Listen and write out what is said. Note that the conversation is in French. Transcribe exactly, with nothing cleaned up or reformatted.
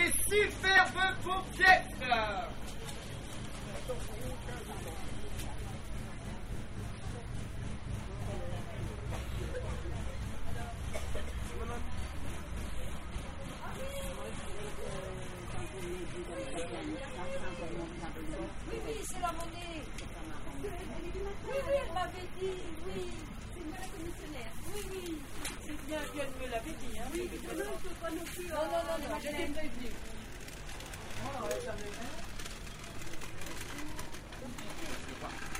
des superbes paupiètes. Oui, oui, c'est la monnaie. Oui, oui, elle m'avait dit, oui. C'est moi la commissionnaire. Oui, oui. C'est bien qu'elle me l'avait dit, hein. Oui, mais non, je ne peux pas non plus. Non, non, non, non, j'étais prévenue. Oh, elle savait.